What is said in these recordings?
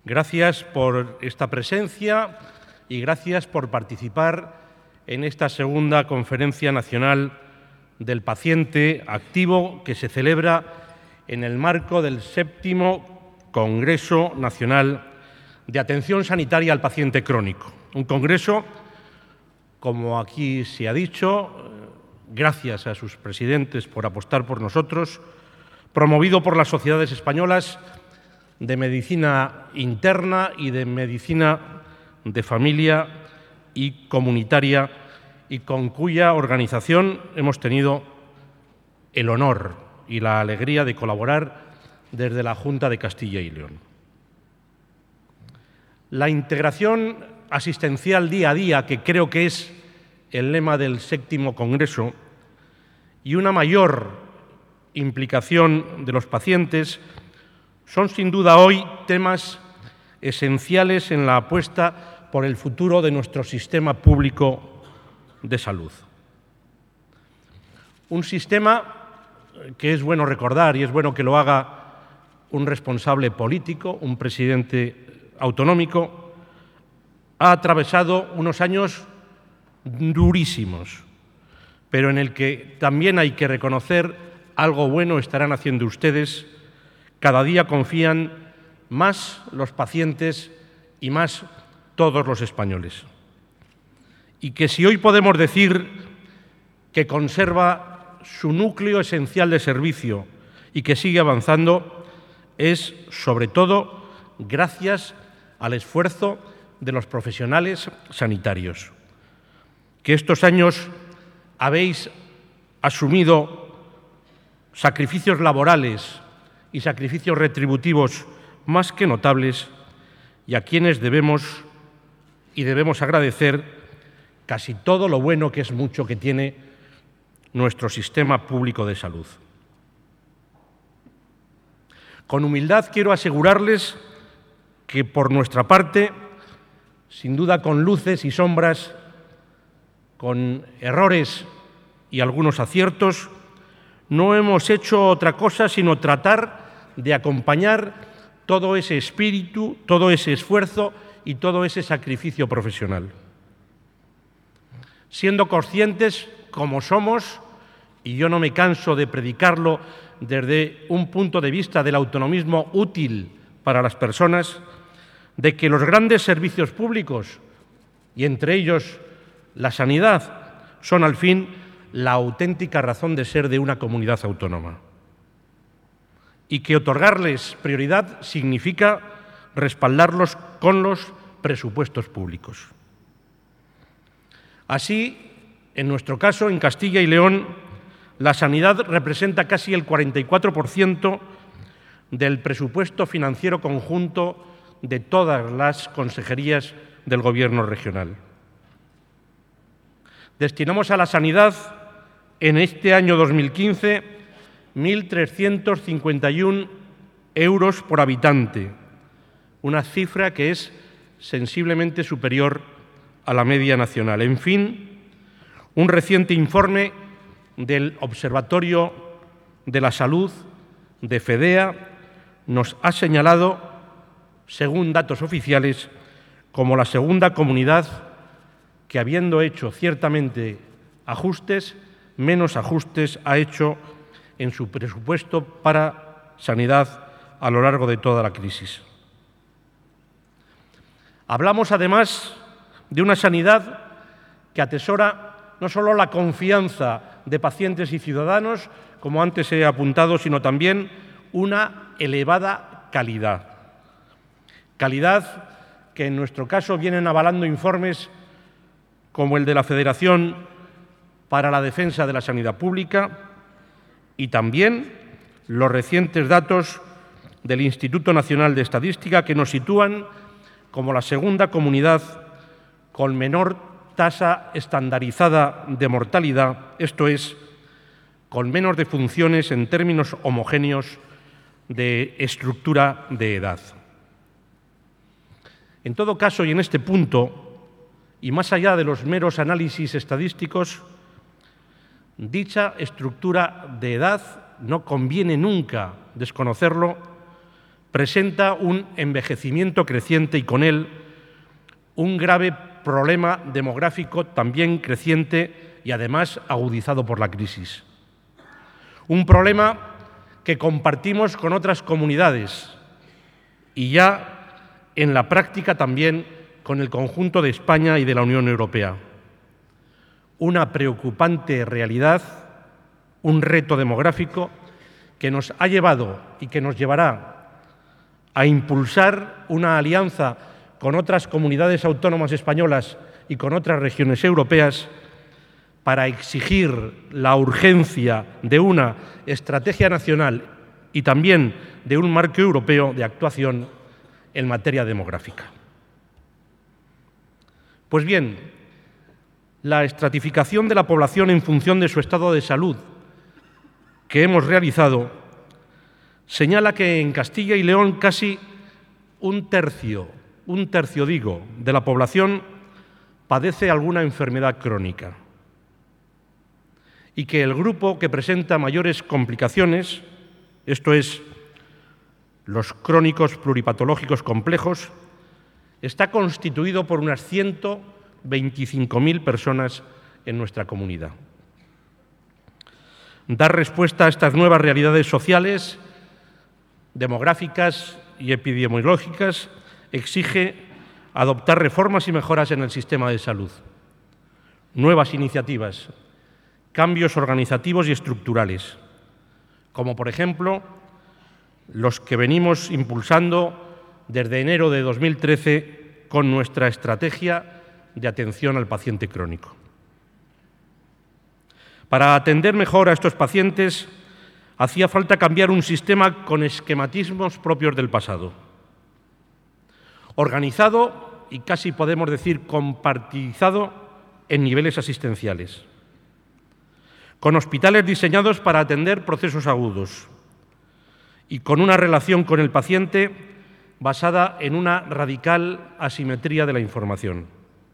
Gracias por esta presencia y gracias por participar en esta segunda Conferencia Nacional del Paciente Activo que se celebra en el marco del 7º Congreso Nacional de Atención Sanitaria al Paciente Crónico. Un congreso, como aquí se ha dicho, gracias a sus presidentes por apostar por nosotros, promovido por las sociedades españolas de medicina interna y de medicina de familia y comunitaria, y con cuya organización hemos tenido el honor y la alegría de colaborar desde la Junta de Castilla y León. La integración asistencial día a día, que creo que es el lema del 7º Congreso, y una mayor implicación de los pacientes son sin duda hoy temas esenciales en la apuesta por el futuro de nuestro sistema público de salud. Un sistema que es bueno recordar y es bueno que lo haga un responsable político, un presidente autonómico, ha atravesado unos años durísimos, pero en el que también hay que reconocer algo bueno estarán haciendo ustedes. Cada día confían más los pacientes y más todos los españoles. Y que si hoy podemos decir que conserva su núcleo esencial de servicio y que sigue avanzando, es sobre todo gracias al esfuerzo de los profesionales sanitarios, que estos años habéis asumido sacrificios laborales y sacrificios retributivos más que notables, y a quienes debemos agradecer casi todo lo bueno, que es mucho, que tiene nuestro sistema público de salud. Con humildad quiero asegurarles que por nuestra parte, sin duda con luces y sombras, con errores y algunos aciertos, no hemos hecho otra cosa sino tratar de acompañar todo ese espíritu, todo ese esfuerzo y todo ese sacrificio profesional. Siendo conscientes, como somos, y yo no me canso de predicarlo desde un punto de vista del autonomismo útil para las personas, de que los grandes servicios públicos, y entre ellos la sanidad, son al fin la auténtica razón de ser de una comunidad autónoma. Y que otorgarles prioridad significa respaldarlos con los presupuestos públicos. Así, en nuestro caso, en Castilla y León, la sanidad representa casi el 44% del presupuesto financiero conjunto de todas las consejerías del Gobierno regional. Destinamos a la sanidad en este año 2015 1.351 euros por habitante, una cifra que es sensiblemente superior a la media nacional. En fin, un reciente informe del Observatorio de la Salud de FEDEA nos ha señalado, según datos oficiales, como la segunda comunidad que, habiendo hecho ciertamente ajustes, menos ajustes ha hecho en su presupuesto para sanidad a lo largo de toda la crisis. Hablamos, además, de una sanidad que atesora no solo la confianza de pacientes y ciudadanos, como antes he apuntado, sino también una elevada calidad. Calidad que en nuestro caso vienen avalando informes como el de la Federación para la Defensa de la Sanidad Pública y también los recientes datos del Instituto Nacional de Estadística, que nos sitúan como la segunda comunidad con menor tasa estandarizada de mortalidad, esto es, con menos defunciones en términos homogéneos de estructura de edad. En todo caso, y en este punto, y más allá de los meros análisis estadísticos, dicha estructura de edad no conviene nunca desconocerlo, presenta un envejecimiento creciente y con él un grave problema demográfico también creciente y además agudizado por la crisis. Un problema que compartimos con otras comunidades y ya en la práctica también con el conjunto de España y de la Unión Europea. Una preocupante realidad, un reto demográfico que nos ha llevado y que nos llevará a impulsar una alianza con otras comunidades autónomas españolas y con otras regiones europeas para exigir la urgencia de una estrategia nacional y también de un marco europeo de actuación en materia demográfica. Pues bien, la estratificación de la población en función de su estado de salud que hemos realizado señala que en Castilla y León casi un tercio de la población padece alguna enfermedad crónica y que el grupo que presenta mayores complicaciones, esto es, los crónicos pluripatológicos complejos, está constituido por unas 125.000 personas en nuestra comunidad. Dar respuesta a estas nuevas realidades sociales, demográficas y epidemiológicas exige adoptar reformas y mejoras en el sistema de salud, nuevas iniciativas, cambios organizativos y estructurales, como por ejemplo los que venimos impulsando desde enero de 2013 con nuestra estrategia de atención al paciente crónico. Para atender mejor a estos pacientes hacía falta cambiar un sistema con esquematismos propios del pasado, organizado y casi podemos decir compartidizado en niveles asistenciales, con hospitales diseñados para atender procesos agudos y con una relación con el paciente basada en una radical asimetría de la información.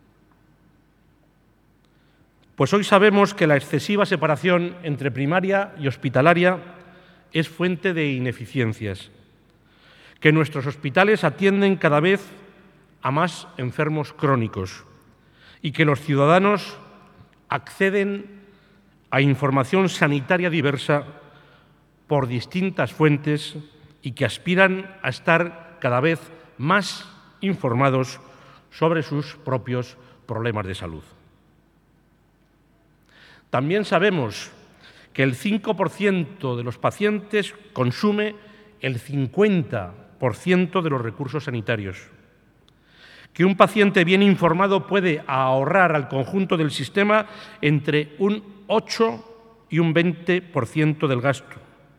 Pues hoy sabemos que la excesiva separación entre primaria y hospitalaria es fuente de ineficiencias, que nuestros hospitales atienden cada vez a más enfermos crónicos y que los ciudadanos acceden a información sanitaria diversa por distintas fuentes y que aspiran a estar cada vez más informados sobre sus propios problemas de salud. También sabemos que el 5% de los pacientes consume el 50% de los recursos sanitarios, que un paciente bien informado puede ahorrar al conjunto del sistema entre un 8 y un 20% del gasto,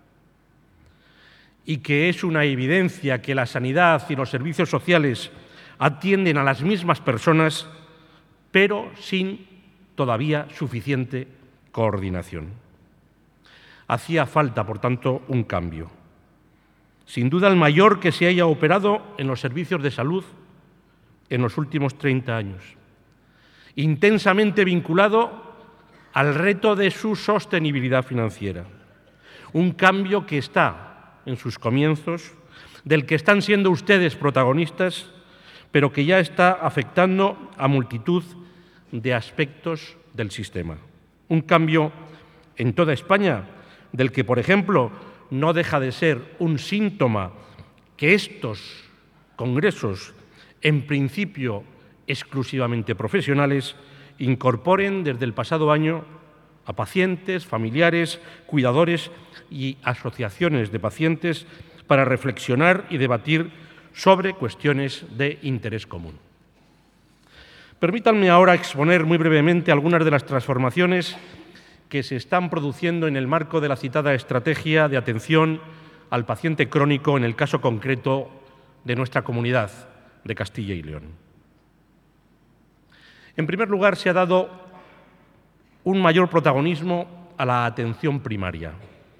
y que es una evidencia que la sanidad y los servicios sociales atienden a las mismas personas, pero sin todavía suficiente coordinación. Hacía falta, por tanto, un cambio. Sin duda el mayor que se haya operado en los servicios de salud en los últimos 30 años, intensamente vinculado al reto de su sostenibilidad financiera. Un cambio que está en sus comienzos, del que están siendo ustedes protagonistas, pero que ya está afectando a multitud de aspectos del sistema. Un cambio en toda España, del que, por ejemplo, no deja de ser un síntoma que estos congresos, en principio exclusivamente profesionales, incorporen desde el pasado año a pacientes, familiares, cuidadores y asociaciones de pacientes para reflexionar y debatir sobre cuestiones de interés común. Permítanme ahora exponer muy brevemente algunas de las transformaciones que se están produciendo en el marco de la citada estrategia de atención al paciente crónico en el caso concreto de nuestra comunidad de Castilla y León. En primer lugar, se ha dado un mayor protagonismo a la atención primaria.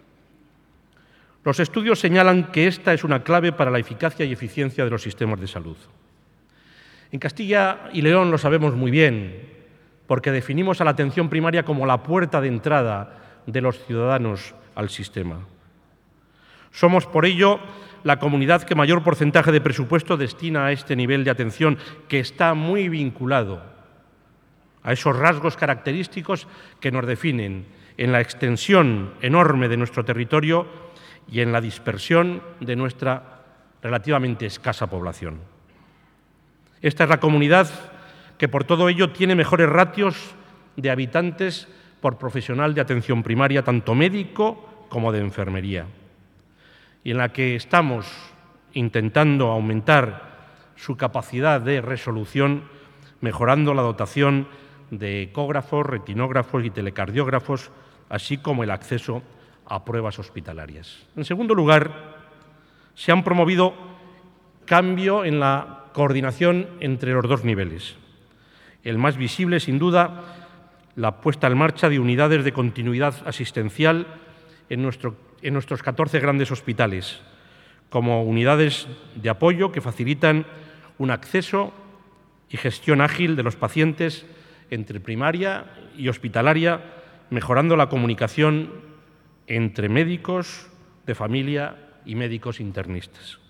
Los estudios señalan que esta es una clave para la eficacia y eficiencia de los sistemas de salud. En Castilla y León lo sabemos muy bien, porque definimos a la atención primaria como la puerta de entrada de los ciudadanos al sistema. Somos, por ello, la comunidad que mayor porcentaje de presupuesto destina a este nivel de atención, que está muy vinculado a esos rasgos característicos que nos definen en la extensión enorme de nuestro territorio y en la dispersión de nuestra relativamente escasa población. Esta es la comunidad que por todo ello tiene mejores ratios de habitantes por profesional de atención primaria, tanto médico como de enfermería, y en la que estamos intentando aumentar su capacidad de resolución, mejorando la dotación de ecógrafos, retinógrafos y telecardiógrafos, así como el acceso a pruebas hospitalarias. En segundo lugar, se han promovido cambio en la coordinación entre los dos niveles. El más visible, sin duda, la puesta en marcha de unidades de continuidad asistencial en nuestros 14 grandes hospitales, como unidades de apoyo que facilitan un acceso y gestión ágil de los pacientes entre primaria y hospitalaria, mejorando la comunicación entre médicos de familia y médicos internistas.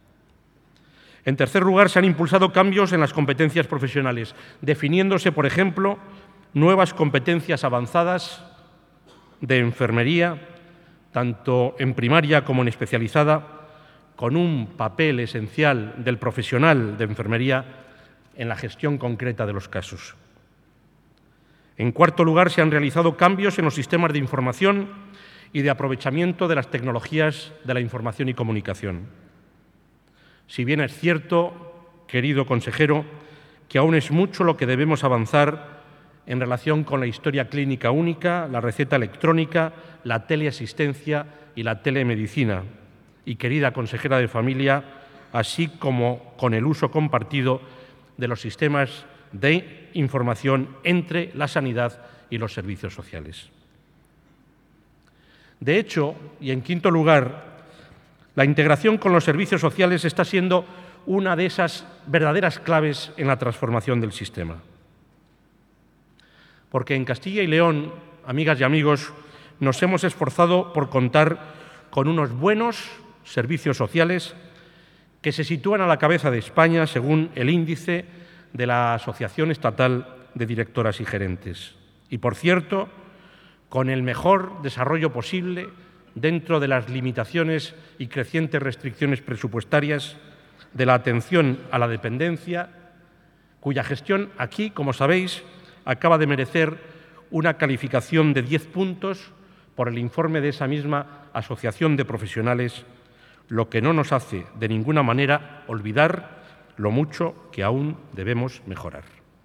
En tercer lugar, se han impulsado cambios en las competencias profesionales, definiéndose, por ejemplo, nuevas competencias avanzadas de enfermería, tanto en primaria como en especializada, con un papel esencial del profesional de enfermería en la gestión concreta de los casos. En cuarto lugar, se han realizado cambios en los sistemas de información y de aprovechamiento de las tecnologías de la información y comunicación. Si bien es cierto, querido consejero, que aún es mucho lo que debemos avanzar en relación con la historia clínica única, la receta electrónica, la teleasistencia y la telemedicina, y querida consejera de Familia, así como con el uso compartido de los sistemas de información entre la sanidad y los servicios sociales. De hecho, y en quinto lugar, la integración con los servicios sociales está siendo una de esas verdaderas claves en la transformación del sistema. Porque en Castilla y León, amigas y amigos, nos hemos esforzado por contar con unos buenos servicios sociales que se sitúan a la cabeza de España según el índice de la Asociación Estatal de Directoras y Gerentes. Y, por cierto, con el mejor desarrollo posible dentro de las limitaciones y crecientes restricciones presupuestarias de la atención a la dependencia, cuya gestión aquí, como sabéis, acaba de merecer una calificación de 10 puntos por el informe de esa misma asociación de profesionales, lo que no nos hace de ninguna manera olvidar lo mucho que aún debemos mejorar.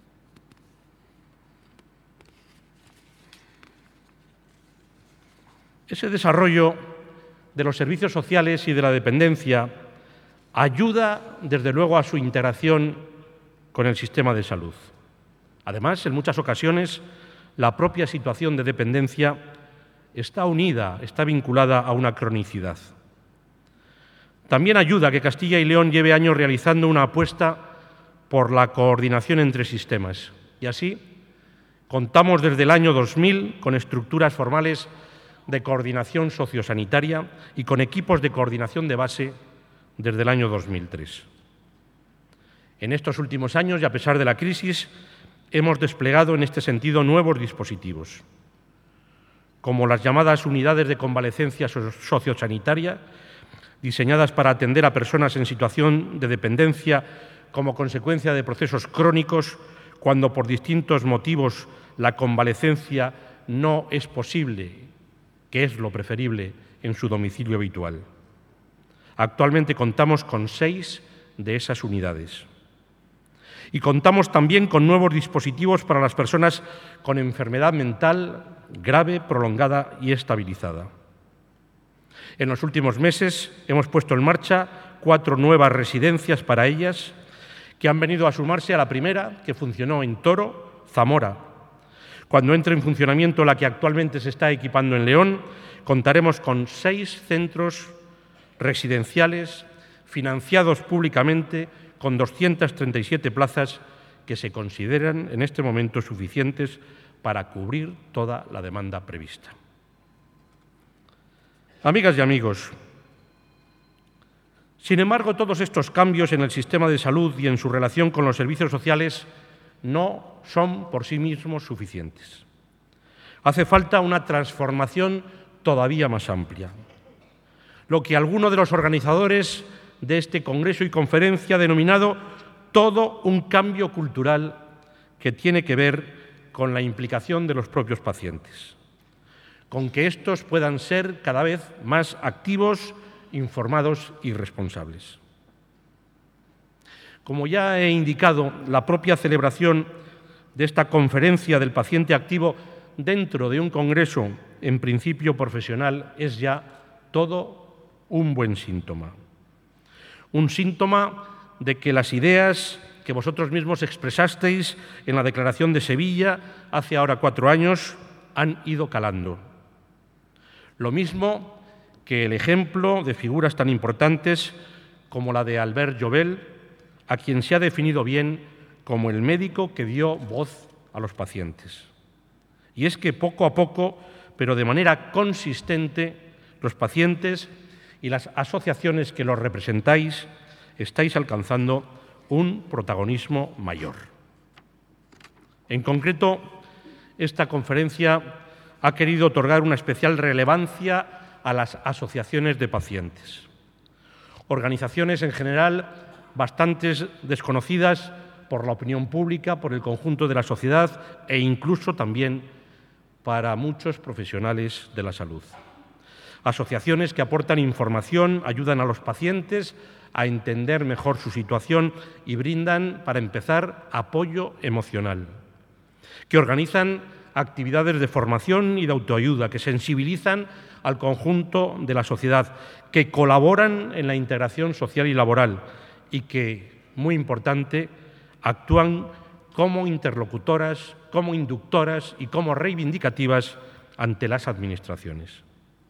Ese desarrollo de los servicios sociales y de la dependencia ayuda, desde luego, a su integración con el sistema de salud. Además, en muchas ocasiones, la propia situación de dependencia está unida, está vinculada a una cronicidad. También ayuda a que Castilla y León lleve años realizando una apuesta por la coordinación entre sistemas. Y así, contamos desde el año 2000 con estructuras formales de coordinación sociosanitaria y con equipos de coordinación de base desde el año 2003. En estos últimos años, y a pesar de la crisis, hemos desplegado en este sentido nuevos dispositivos, como las llamadas unidades de convalecencia sociosanitaria, diseñadas para atender a personas en situación de dependencia como consecuencia de procesos crónicos, cuando por distintos motivos la convalecencia no es posible, que es lo preferible, en su domicilio habitual. Actualmente contamos con 6 de esas unidades. Y contamos también con nuevos dispositivos para las personas con enfermedad mental grave, prolongada y estabilizada. En los últimos meses hemos puesto en marcha 4 nuevas residencias para ellas, que han venido a sumarse a la primera, que funcionó en Toro, Zamora. Cuando entre en funcionamiento la que actualmente se está equipando en León, contaremos con 6 centros residenciales financiados públicamente con 237 plazas que se consideran en este momento suficientes para cubrir toda la demanda prevista. Amigas y amigos, Sin embargo, todos estos cambios en el sistema de salud y en su relación con los servicios sociales no son por sí mismos suficientes. Hace falta una transformación todavía más amplia. Lo que alguno de los organizadores de este congreso y conferencia ha denominado todo un cambio cultural que tiene que ver con la implicación de los propios pacientes, con que estos puedan ser cada vez más activos, informados y responsables. Como ya he indicado, la propia celebración de esta conferencia del paciente activo dentro de un congreso en principio profesional es ya todo un buen síntoma. Un síntoma de que las ideas que vosotros mismos expresasteis en la Declaración de Sevilla hace ahora 4 años han ido calando. Lo mismo que el ejemplo de figuras tan importantes como la de Albert Joubel, a quien se ha definido bien como el médico que dio voz a los pacientes. Y es que poco a poco, pero de manera consistente, los pacientes y las asociaciones que los representáis estáis alcanzando un protagonismo mayor. En concreto, esta conferencia ha querido otorgar una especial relevancia a las asociaciones de pacientes. Organizaciones en general bastante desconocidas por la opinión pública, por el conjunto de la sociedad e incluso también para muchos profesionales de la salud. Asociaciones que aportan información, ayudan a los pacientes a entender mejor su situación y brindan, para empezar, apoyo emocional. Que organizan actividades de formación y de autoayuda, que sensibilizan al conjunto de la sociedad, que colaboran en la integración social y laboral y que, muy importante, actúan como interlocutoras, como inductoras y como reivindicativas ante las administraciones.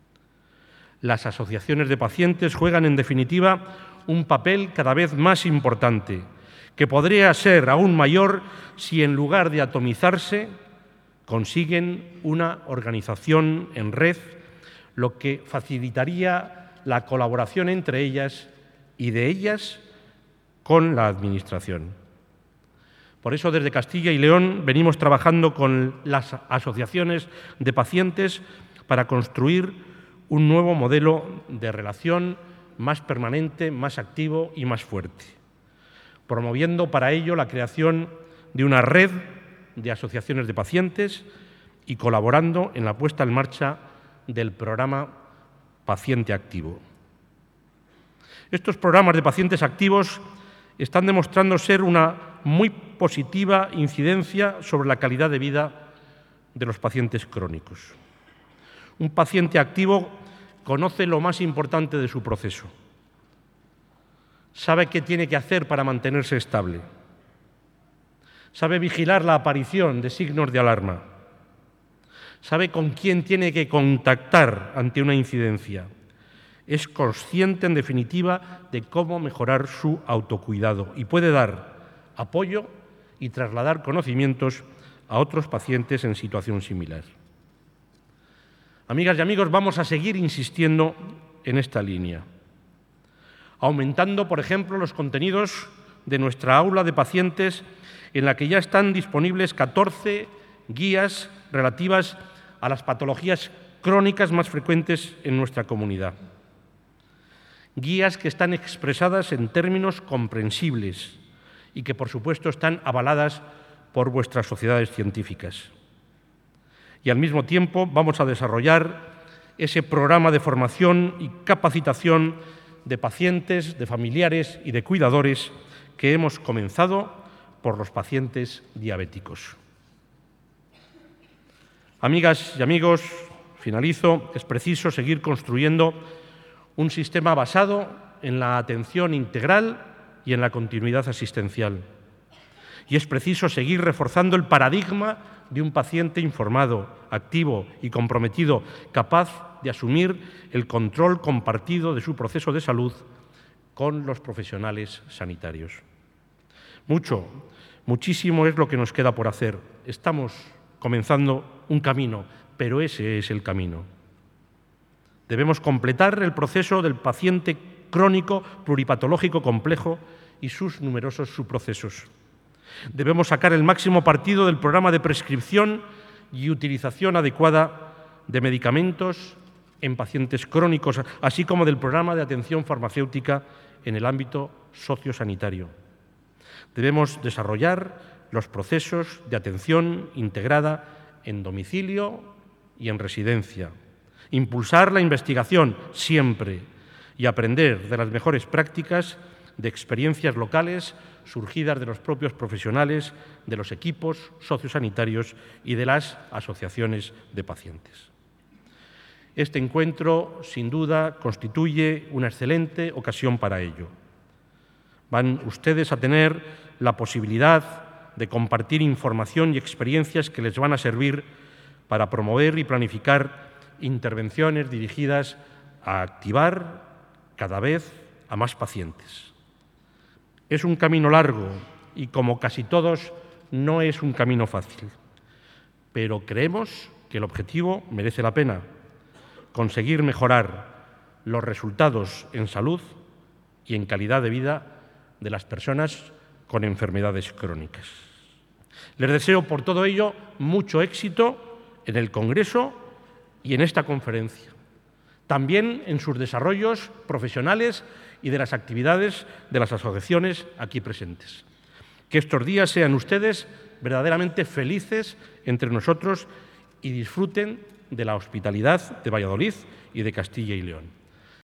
Las asociaciones de pacientes juegan, en definitiva, un papel cada vez más importante, que podría ser aún mayor si, en lugar de atomizarse, consiguen una organización en red, lo que facilitaría la colaboración entre ellas y de ellas con la Administración. Por eso, desde Castilla y León venimos trabajando con las asociaciones de pacientes para construir un nuevo modelo de relación más permanente, más activo y más fuerte, promoviendo para ello la creación de una red de asociaciones de pacientes y colaborando en la puesta en marcha del programa Paciente Activo. Estos programas de pacientes activos están demostrando ser una muy positiva incidencia sobre la calidad de vida de los pacientes crónicos. Un paciente activo conoce lo más importante de su proceso, sabe qué tiene que hacer para mantenerse estable, sabe vigilar la aparición de signos de alarma, sabe con quién tiene que contactar ante una incidencia, es consciente, en definitiva, de cómo mejorar su autocuidado y puede dar apoyo y trasladar conocimientos a otros pacientes en situación similar. Amigas y amigos, vamos a seguir insistiendo en esta línea, aumentando, por ejemplo, los contenidos de nuestra aula de pacientes, en la que ya están disponibles 14 guías relativas a las patologías crónicas más frecuentes en nuestra comunidad. Guías que están expresadas en términos comprensibles y que, por supuesto, están avaladas por vuestras sociedades científicas. Y al mismo tiempo vamos a desarrollar ese programa de formación y capacitación de pacientes, de familiares y de cuidadores que hemos comenzado por los pacientes diabéticos. Amigas y amigos, finalizo, es preciso seguir construyendo un sistema basado en la atención integral y en la continuidad asistencial. Y es preciso seguir reforzando el paradigma de un paciente informado, activo y comprometido, capaz de asumir el control compartido de su proceso de salud con los profesionales sanitarios. Muchísimo es lo que nos queda por hacer. Estamos comenzando un camino, pero ese es el camino. Debemos completar el proceso del paciente crónico, pluripatológico complejo y sus numerosos subprocesos. Debemos sacar el máximo partido del programa de prescripción y utilización adecuada de medicamentos en pacientes crónicos, así como del programa de atención farmacéutica en el ámbito sociosanitario. Debemos desarrollar los procesos de atención integrada en domicilio y en residencia, impulsar la investigación siempre y aprender de las mejores prácticas de experiencias locales surgidas de los propios profesionales, de los equipos sociosanitarios y de las asociaciones de pacientes. Este encuentro, sin duda, constituye una excelente ocasión para ello. Van ustedes a tener la posibilidad de compartir información y experiencias que les van a servir para promover y planificar intervenciones dirigidas a activar cada vez a más pacientes. Es un camino largo y, como casi todos, no es un camino fácil, pero creemos que el objetivo merece la pena: conseguir mejorar los resultados en salud y en calidad de vida de las personas con enfermedades crónicas. Les deseo, por todo ello, mucho éxito en el Congreso y en esta conferencia, también en sus desarrollos profesionales y de las actividades de las asociaciones aquí presentes. Que estos días sean ustedes verdaderamente felices entre nosotros y disfruten de la hospitalidad de Valladolid y de Castilla y León.